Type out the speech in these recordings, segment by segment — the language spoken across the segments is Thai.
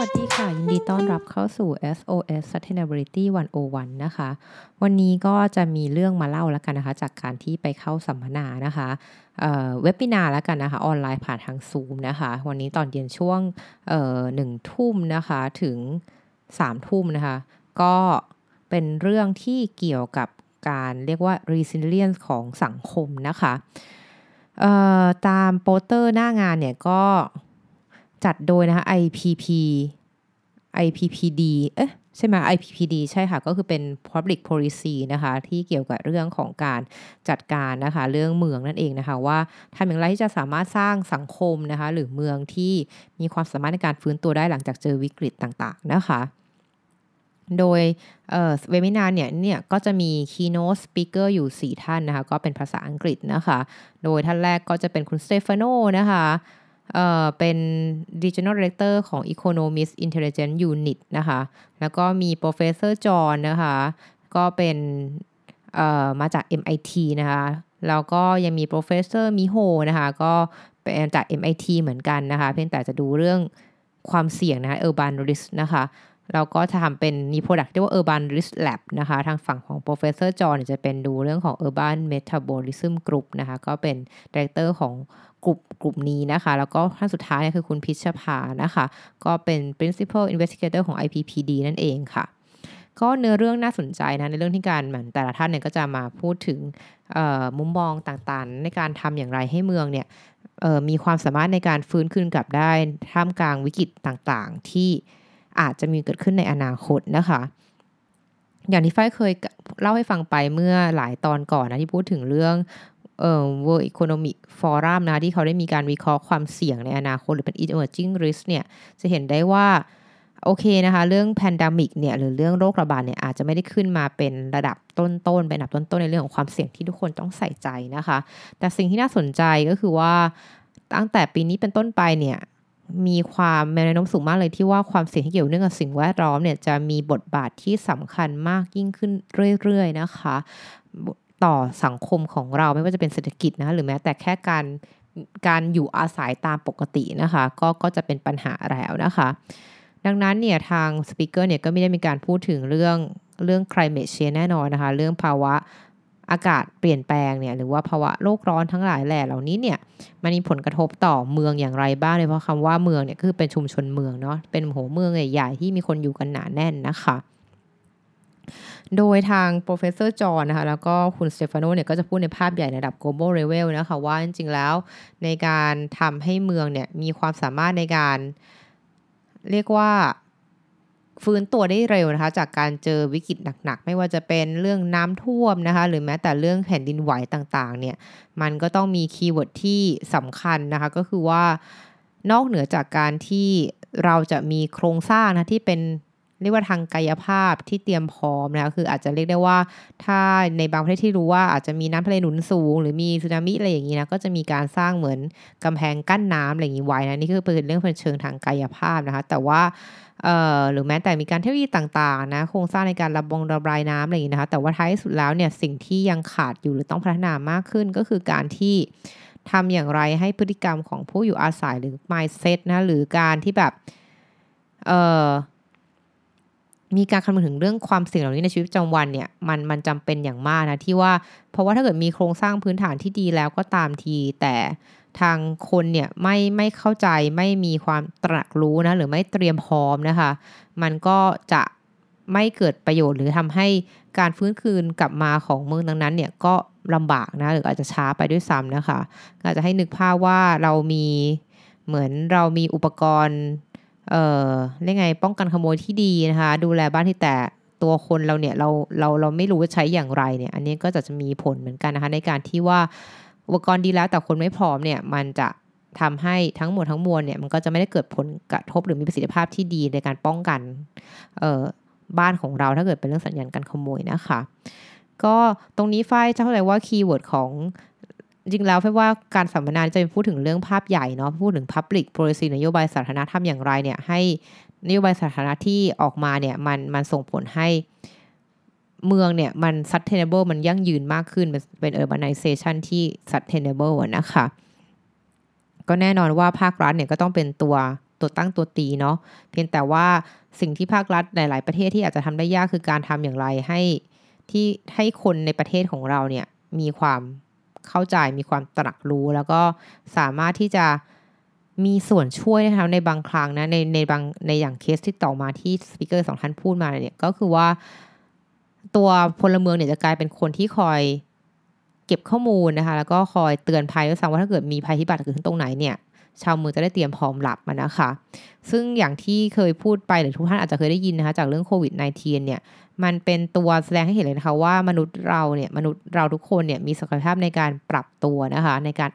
วัสดีค่ะยินดีต้อนรับเข้าสู่ SOS Sustainability 101นะคะวันนี้ก็จะมีเรื่องมาเล่าแล้วกันนะคะจากการที่ไปเข้าสัมมนานะคะเว็บนาแล้วกันนะคะออนไลน์ผ่านทาง Zoom นะคะวันนี้ตอนเย็นช่วง1 ทุ่มนะคะถึง3 ทุ่มนะคะก็เป็นเรื่องที่เกี่ยวกับการเรียกว่า resilience ของสังคมนะคะตามโปสเตอร์หน้างานเนี่ยก็จัดโดยนะคะ IPPD ใช่ไหม IPPD ใช่ค่ะก็คือเป็น Public Policy นะคะที่เกี่ยวกับเรื่องของการจัดการนะคะเรื่องเมืองนั่นเองนะคะว่าทำอย่างไรที่จะสามารถสร้างสังคมนะคะหรือเมืองที่มีความสามารถในการฟื้นตัวได้หลังจากเจอวิกฤตต่างๆนะคะโดยเวบินาร์เนี่ยก็จะมี keynote speaker อยู่4ท่านนะคะก็เป็นภาษาอังกฤษนะคะโดยท่านแรกก็จะเป็นคุณสเตฟานโนนะคะเป็น Regional Director ของ Economist Intelligence Unit นะคะแล้วก็มี Professor John นะคะก็เป็นมาจาก MIT นะคะแล้วก็ยังมี Professor Miho นะคะก็เป็นจาก MIT เหมือนกันนะคะเพียงแต่จะดูเรื่องความเสี่ยงนะคะ Urban Risk นะคะเราก็จะทำเป็นมี product เรียกว่า Urban Risk Lab นะคะทางฝั่งของ Professor John จะเป็นดูเรื่องของ Urban Metabolism Group นะคะก็เป็น Director ของกลุ่มนี้นะคะแล้วก็ท่านสุดท้ายคือคุณพิชภานะคะก็เป็น Principal Investigator ของ IPPD นั่นเองค่ะก็เนื้อเรื่องน่าสนใจนะในเรื่องที่การเหมือนแต่ละท่านเนี่ยก็จะมาพูดถึงมุมมองต่างๆในการทำอย่างไรให้เมืองเนี่ยมีความสามารถในการฟื้นคืนกลับได้ท่ามกลางวิกฤตต่างๆที่อาจจะมีเกิดขึ้นในอนาคตนะคะอย่างที่ฝ้ายเคยเล่าให้ฟังไปเมื่อหลายตอนก่อนนะที่พูดถึงเรื่องWorld Economic Forum นะที่เขาได้มีการวิเคราะห์ความเสี่ยงในอนาคตหรือเป็น emerging risk เนี่ยจะเห็นได้ว่าโอเคนะคะเรื่อง pandemic เนี่ยหรือเรื่องโรคระบาดเนี่ยอาจจะไม่ได้ขึ้นมาเป็นระดับต้นๆเป็นอันดับต้นๆในเรื่องของความเสี่ยงที่ทุกคนต้องใส่ใจนะคะแต่สิ่งที่น่าสนใจก็คือว่าตั้งแต่ปีนี้เป็นต้นไปเนี่ยมีความแนวโน้มสูงมากเลยที่ว่าความเสี่ยงที่เกี่ยวเนื่องกับสิ่งแวดล้อมเนี่ยจะมีบทบาทที่สำคัญมากยิ่งขึ้นเรื่อยๆนะคะต่อสังคมของเราไม่ว่าจะเป็นเศรษฐกิจนะหรือแม้แต่แค่การอยู่อาศัยตามปกตินะคะก็จะเป็นปัญหาแล้วนะคะดังนั้นเนี่ยทางสปีกเกอร์เนี่ยก็ไม่ได้มีการพูดถึงเรื่อง climate change แน่นอนนะคะเรื่องภาวะอากาศเปลี่ยนแปลงเนี่ยหรือว่าภาวะโลกร้อนทั้งหลายแหล่เหล่านี้เนี่ยมันมีผลกระทบต่อเมืองอย่างไรบ้างเลยเพราะคำว่าเมืองเนี่ยคือเป็นชุมชนเมืองเนาะเป็นหัวเมืองใหญ่ๆที่มีคนอยู่กันหนาแน่นนะคะโดยทาง Professor John นะคะแล้วก็คุณสเตฟานโนเนี่ยก็จะพูดในภาพใหญ่ในระดับ global level นะคะว่าจริงๆแล้วในการทำให้เมืองเนี่ยมีความสามารถในการเรียกว่าฟื้นตัวได้เร็วนะคะจากการเจอวิกฤตหนักๆไม่ว่าจะเป็นเรื่องน้ำท่วมนะคะหรือแม้แต่เรื่องแผ่นดินไหวต่างๆเนี่ยมันก็ต้องมีคีย์เวิร์ดที่สำคัญนะคะก็คือว่านอกเหนือจากการที่เราจะมีโครงสร้างนะที่เป็นเรียกว่าทางกายภาพที่เตรียมพร้อมนะคะคืออาจจะเรียกได้ว่าถ้าในบางประเทศที่รู้ว่าอาจจะมีน้ำทะเลหนุนสูงหรือมีสึนามิอะไรอย่างนี้นะก็จะมีการสร้างเหมือนกำแพงกั้นน้ำอะไรอย่างนี้ไว้นะนี่คือเป็นเรื่องเชิงทางกายภาพนะคะแต่ว่าหรือแม้แต่มีการเทคโนโลยีต่างๆนะโครงสร้างในการระบายน้ำอะไรอย่างนี้นะคะแต่ว่าท้ายสุดแล้วเนี่ยสิ่งที่ยังขาดอยู่หรือต้องพัฒนามากขึ้นก็คือการที่ทำอย่างไรให้พฤติกรรมของผู้อยู่อาศัยหรือ mindset นะหรือการที่แบบมีการคำนึงถึงเรื่องความเสี่ยงเหล่านี้ในชีวิตประจำวันเนี่ยมันจำเป็นอย่างมากนะที่ว่าเพราะว่าถ้าเกิดมีโครงสร้างพื้นฐานที่ดีแล้วก็ตามทีแต่ทางคนเนี่ยไม่เข้าใจไม่มีความตระหนักรู้นะหรือไม่เตรียมพร้อมนะคะมันก็จะไม่เกิดประโยชน์หรือทำให้การฟื้นคืนกลับมาของเมืองนั้นเนี่ยก็ลำบากนะหรืออาจจะช้าไปด้วยซ้ำนะคะอาจจะให้นึกภาพว่าเรามีเหมือนเรามีอุปกรณ์เรียกไงป้องกันขโมยที่ดีนะคะดูแลบ้านที่แต่ตัวคนเราเนี่ยเราไม่รู้ว่าใช้อย่างไรเนี่ยอันนี้ก็จะมีผลเหมือนกันนะคะในการที่ว่าอุปกรณ์ดีแล้วแต่คนไม่พร้อมเนี่ยมันจะทำให้ทั้งหมดทั้งมวลเนี่ยมันก็จะไม่ได้เกิดผลกระทบหรือมีประสิทธิภาพที่ดีในการป้องกันบ้านของเราถ้าเกิดเป็นเรื่องสัญญาณการขโมยนะคะก็ตรงนี้ฝ้ายจะเข้าใจว่าคีย์เวิร์ดของจริงแล้วว่าการสัมมนาจะพูดถึงเรื่องภาพใหญ่เนาะพูดถึง Public Policy นโยบายสาธารณะทำอย่างไรเนี่ยให้นโยบายสาธารณะที่ออกมาเนี่ยมันส่งผลให้เมืองเนี่ยมัน sustainable มันยั่งยืนมากขึ้นเป็น urbanization ที่ sustainable นะคะก็แน่นอนว่าภาครัฐเนี่ยก็ต้องเป็นตัวตัวตั้งตัวตีเนาะเพียงแต่ว่าสิ่งที่ภาครัฐหลายๆประเทศที่อาจจะทำได้ยากคือการทำอย่างไรให้คนในประเทศของเราเนี่ยมีความเข้าใจมีความตระหนักรู้แล้วก็สามารถที่จะมีส่วนช่วยนะคะในบางครั้งนะในอย่างเคสที่ต่อมาที่สปีกเกอร์2ท่านพูดมาเนี่ยก็คือว่าตัวพลเมืองเนี่ยจะกลายเป็นคนที่คอยเก็บข้อมูลนะคะแล้วก็คอยเตือนภัยด้วยซ้ำว่าถ้าเกิดมีภัยพิบัติเกิดขึ้นตรงไหนเนี่ยชาวเมืองจะได้เตรียมพร้อมรับมันนะคะซึ่งอย่างที่เคยพูดไปหรือทุกท่านอาจจะเคยได้ยินนะคะจากเรื่องโควิด -19 เนี่ยมันเป็นตัวแสดงให้เห็นเลยนะคะว่ามนุษย์เราทุกคนเนี่ยมีศักยภาพในการปรับตัวนะคะในการ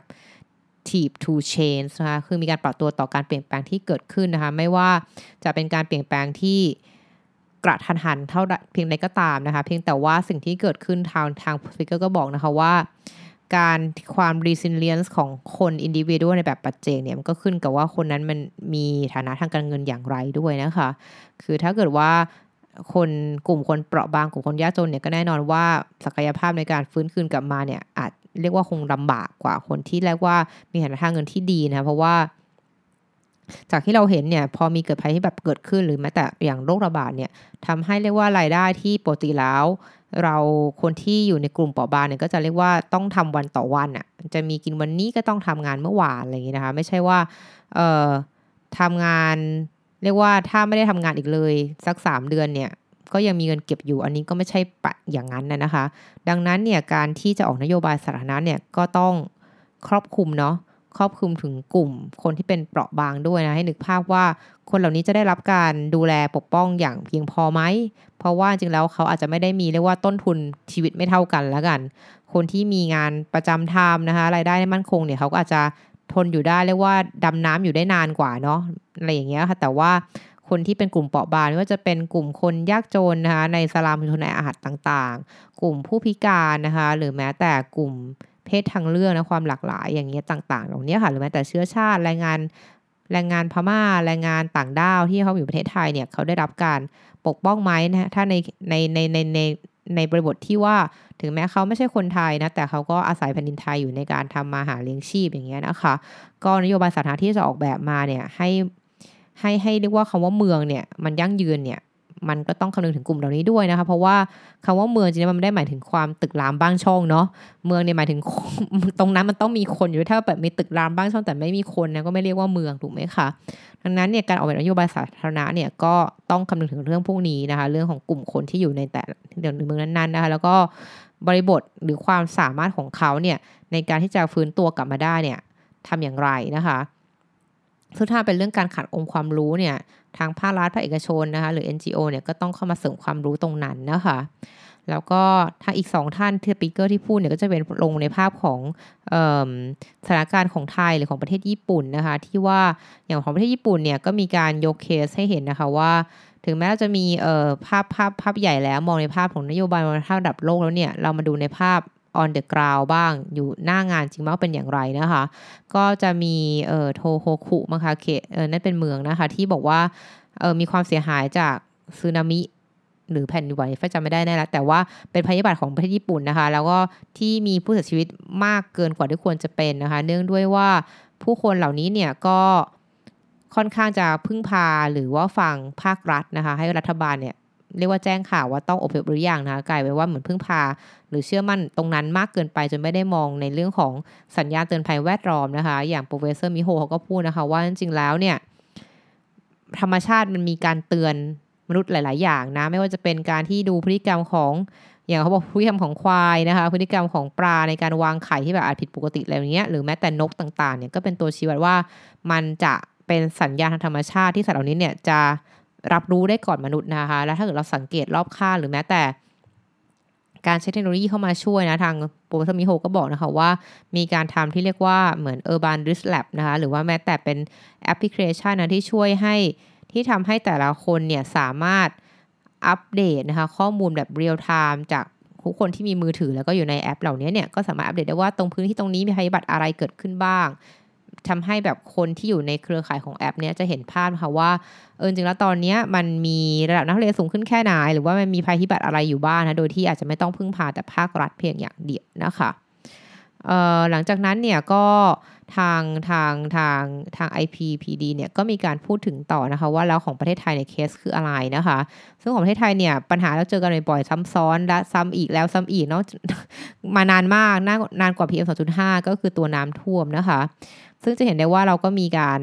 adaptive to change นะคะคือมีการปรับตัวต่อการเปลี่ยนแปลงที่เกิดขึ้นนะคะไม่ว่าจะเป็นการเปลี่ยนแปลงที่กระทันหันเท่าเพียงใดก็ตามนะคะเพียงแต่ว่าสิ่งที่เกิดขึ้นทางสปีกเกอร์ก็บอกนะคะว่าความ resilience ของคน individual ในแบบปัจเจกเนี่ยมันก็ขึ้นกับว่าคนนั้นมันมีฐานะทางการเงินอย่างไรด้วยนะคะคือถ้าเกิดว่ากลุ่มคนเปราะบางกลุ่มคนยากจนเนี่ยก็แน่นอนว่าศักยภาพในการฟื้นคืนกลับมาเนี่ยอาจเรียกว่าคงลำบากกว่าคนที่เรียกว่ามีฐานะทางเงินที่ดีนะเพราะว่าจากที่เราเห็นเนี่ยพอมีเกิดภัยที่แบบเกิดขึ้นหรือแม้แต่อย่างโรคระบาดเนี่ยทำให้เรียกว่ารายได้ที่ปกติแล้วเราคนที่อยู่ในกลุ่มเปราะบางเนี่ยก็จะเรียกว่าต้องทำวันต่อวันอ่ะจะมีกินวันนี้ก็ต้องทำงานเมื่อวานอะไรอย่างนี้นะคะไม่ใช่ว่าทำงานเรียกว่าถ้าไม่ได้ทำงานอีกเลยสัก3 เดือนเนี่ยก็ยังมีเงินเก็บอยู่อันนี้ก็ไม่ใช่ปะอย่างนั้นนะคะดังนั้นเนี่ยการที่จะออกนโยบายสาธารณะเนี่ยก็ต้องครอบคลุมเนาะครอบคลุมถึงกลุ่มคนที่เป็นเปราะบางด้วยนะให้นึกภาพว่าคนเหล่านี้จะได้รับการดูแลปกป้องอย่างเพียงพอไหมเพราะว่าจริงแล้วเขาอาจจะไม่ได้มีเรียกว่าต้นทุนชีวิตไม่เท่ากันแล้วกันคนที่มีงานประจำทำนะคะรายได้มั่นคงเนี่ยเขาก็อาจจะทนอยู่ได้เรียกว่าดำน้ำอยู่ได้นานกว่าเนาะอะไรอย่างเงี้ยค่ะแต่ว่าคนที่เป็นกลุ่มเปราะบางไม่ว่าจะเป็นกลุ่มคนยากจนนะคะในสลัมชนอาหารต่างๆกลุ่มผู้พิการนะคะหรือแม้แต่กลุ่มเพศทางเลือกนะความหลากหลายอย่างเงี้ยต่างๆเหล่านี้ค่ะหรือแม้แต่เชื้อชาติแรงงานพม่าแรงงานต่างด้าวที่เขาอยู่ประเทศไทยเนี่ยเขาได้รับการปกป้องไหมนะถ้าในบริบทที่ว่าถึงแม้เขาไม่ใช่คนไทยนะแต่เขาก็อาศัยแผ่นดินไทยอยู่ในการทำมาหาเลี้ยงชีพอย่างเงี้ยนะคะก็นโยบายสาธารณะที่จะออกแบบมาเนี่ยให้เรียกว่าคำว่าเมืองเนี่ยมันยั่งยืนเนี่ยมันก็ต้องคำนึงถึงกลุ่มเหล่านี้ด้วยนะคะเพราะว่าคำว่าเมืองจริงๆมันไม่ได้หมายถึงความตึกรามบ้างช่องเนาะเมืองเนี่ยหมายถึง ตรงนั้นมันต้องมีคนอยู่ถ้าแบบมีตึกรามบ้างช่องแต่ไม่มีคนนะก็ไม่เรียกว่าเมืองถูกไหมคะดังนั้นเนี่ยการออกแบบนโยบายสาธารณะเนี่ยก็ต้องคำนึงถึงเรื่องพวกนี้นะคะเรื่องของกลุ่มคนที่อยู่ในแต่เมืองนั้นๆนะคะแล้วก็บริบทหรือความสามารถของเขาเนี่ยในการที่จะฟื้นตัวกลับมาได้เนี่ยทำอย่างไรนะคะซึ่งถ้าเป็นเรื่องการขาดองค์ความรู้เนี่ยทางภาครัฐภาคเอกชนนะคะหรือ NGO เนี่ยก็ต้องเข้ามาเสริมความรู้ตรงนั้นนะคะแล้วก็ทางอีก2ท่านที่สปีกเกอร์ที่พูดเนี่ยก็จะเป็นลงในภาพของสถานการณ์ของไทยหรือของประเทศญี่ปุ่นนะคะที่ว่าอย่างของประเทศญี่ปุ่นเนี่ยก็มีการยกเคสให้เห็นนะคะว่าถึงแม้เราจะมีภาพใหญ่แล้วมองในภาพของนโยบายวัฒนธรรมระดับโลกแล้วเนี่ยเรามาดูในภาพon the ground บ้างอยู่หน้างานจริงว่าเป็นอย่างไรนะคะก็จะมีโทโฮคุมั้งคะนั่นเป็นเมืองนะคะที่บอกว่ามีความเสียหายจากสึนามิหรือแผ่นดินไหวจำไม่ได้แน่แล้วแต่ว่าเป็นภัยพิบัติของประเทศญี่ปุ่นนะคะแล้วก็ที่มีผู้เสียชีวิตมากเกินกว่าที่ควรจะเป็นนะคะเนื่องด้วยว่าผู้คนเหล่านี้เนี่ยก็ค่อนข้างจะพึ่งพาหรือว่าฟังภาครัฐนะคะให้รัฐบาลเนี่ยเรียกว่าแจ้งข่าวว่าต้องอพยพหรือยังนะคะกลายเป็นว่าเหมือนพึ่งพาหรือเชื่อมั่นตรงนั้นมากเกินไปจนไม่ได้มองในเรื่องของสัญญาณเตือนภัยแวดล้อมนะคะอย่างโปรเฟสเซอร์มิโฮเขาก็พูดนะคะว่าจริงๆแล้วเนี่ยธรรมชาติมันมีการเตือนมนุษย์หลายๆอย่างนะไม่ว่าจะเป็นการที่ดูพฤติกรรมของอย่างเขาบอกพฤติกรรมของควายนะคะพฤติกรรมของปลาในการวางไข่ที่แบบอาจผิดปกติอะไรอย่างเงี้ยหรือแม้แต่นกต่างๆเนี่ยก็เป็นตัวชี้วัดว่ามันจะเป็นสัญญาณทางธรรมชาติที่สัตว์เหล่านี้เนี่ยจะรับรู้ได้ก่อนมนุษย์นะคะแล้วถ้าเกิดเราสังเกตรอบข้างหรือแม้แต่การใช้เทคโนโลยีเข้ามาช่วยนะทางโปรเฟสเซอร์มิโฮก็บอกนะคะว่ามีการทำที่เรียกว่าเหมือน Urban Risk Lab นะคะหรือว่าแม้แต่เป็นแอปพลิเคชันนะที่ช่วยให้ที่ทำให้แต่ละคนเนี่ยสามารถอัปเดตนะคะข้อมูลแบบเรียลไทม์จากทุกคนที่มีมือถือแล้วก็อยู่ในแอปเหล่านี้เนี่ยก็สามารถอัปเดตได้ว่าตรงพื้นที่ตรงนี้มีภัยพิบัติอะไรเกิดขึ้นบ้างทำให้แบบคนที่อยู่ในเครือข่ายของแอปเนี้ยจะเห็นภาพค่ะว่าจริงๆแล้วตอนนี้มันมีระดับน้ำทะเลสูงขึ้นแค่ไหนหรือว่ามันมีภัยพิบัติอะไรอยู่บ้างนะโดยที่อาจจะไม่ต้องพึ่งพาแต่ภาครัฐเพียงอย่างเดียวนะคะหลังจากนั้นเนี่ยก็ทางทางทางทาง IPPD เนี่ยก็มีการพูดถึงต่อนะคะว่าแล้วของประเทศไทยในเคสคืออะไรนะคะซึ่งของประเทศไทยเนี่ยปัญหาเราเจอกันบ่อยๆซ้ำซ้อนและซ้ำอีกแล้วซ้ำอีกเนาะ มานานมากนานกว่า PM 2.5 ก็คือตัวน้ำท่วมนะคะซึ่งจะเห็นได้ว่าเราก็มีการ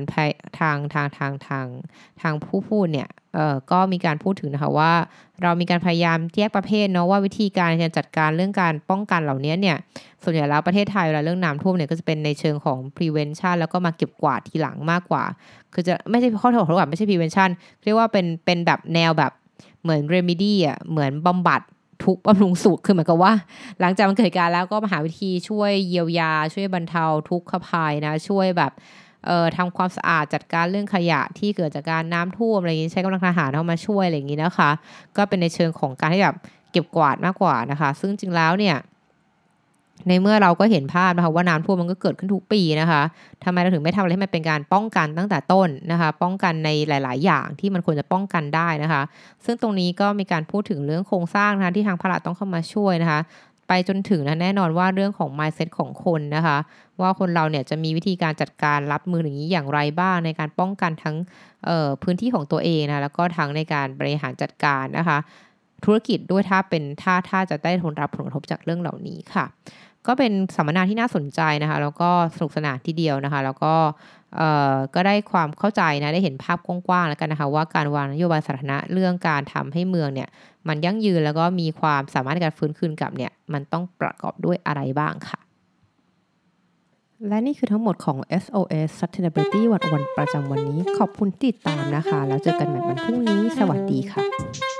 ทางผู้พูดเนี่ยก็มีการพูดถึงนะคะว่าเรามีการพยายามแยกประเภทเนาะว่าวิธีการจัดการเรื่องการป้องกันเหล่านี้เนี่ยส่วนใหญ่แล้วประเทศไทยเวลาเรื่องน้ำท่วมเนี่ยก็จะเป็นในเชิงของ prevention แล้วก็มาเก็บกวาดทีหลังมากกว่าคือจะไม่ใช่ข้อโทษแบบไม่ใช่ prevention เรียกว่าเป็นแบบแนวแบบเหมือน remedy อ่ะเหมือนบำบัดทุกบำรุงสุขคือเหมือนกับว่าหลังจากมันเกิดเหตุการณ์แล้วก็มาหาวิธีช่วยเยียวยาช่วยบรรเทาทุกขภัยนะช่วยแบบทำความสะอาดจัดการเรื่องขยะที่เกิดจากการน้ำท่วมอะไรอย่างนี้ใช้กำลังทหารเข้ามาช่วยอะไรอย่างนี้นะคะก็เป็นในเชิงของการที่แบบเก็บกวาดมากกว่านะคะซึ่งจริงแล้วเนี่ยในเมื่อเราก็เห็นภาพนะคะว่าน้ำท่วมมันก็เกิดขึ้นทุกปีนะคะทำไมเราถึงไม่ทำอะไรให้มันเป็นการป้องกันตั้งแต่ต้นนะคะป้องกันในหลายๆอย่างที่มันควรจะป้องกันได้นะคะซึ่งตรงนี้ก็มีการพูดถึงเรื่องโครงสร้างนะคะที่ทางภาครัฐต้องเข้ามาช่วยนะคะไปจนถึงนะแน่นอนว่าเรื่องของ mindset ของคนนะคะว่าคนเราเนี่ยจะมีวิธีการจัดการรับมืออย่างนี้อย่างไรบ้างในการป้องกันทั้งพื้นที่ของตัวเองนะแล้วก็ทั้งในการบริหารจัดการนะคะธุรกิจด้วยถ้าจะได้ทนรับผลกระทบจากเรื่องเหล่านี้ค่ะก็เป็นสัมมนาที่น่าสนใจนะคะแล้วก็สนุกสนานทีเดียวนะคะแล้วก็ได้ความเข้าใจนะได้เห็นภาพกว้างๆแล้วกันนะคะว่าการวางนโยบายสาธารณะเรื่องการทำให้เมืองเนี่ยมันยั่งยืนแล้วก็มีความสามารถในการฟื้นคืนกลับเนี่ยมันต้องประกอบด้วยอะไรบ้างค่ะและนี่คือทั้งหมดของ SOS Sustainability วันประจำวันนี้ขอบคุณที่ติดตามนะคะแล้วเจอกันใหม่วันพรุ่งนี้สวัสดีค่ะ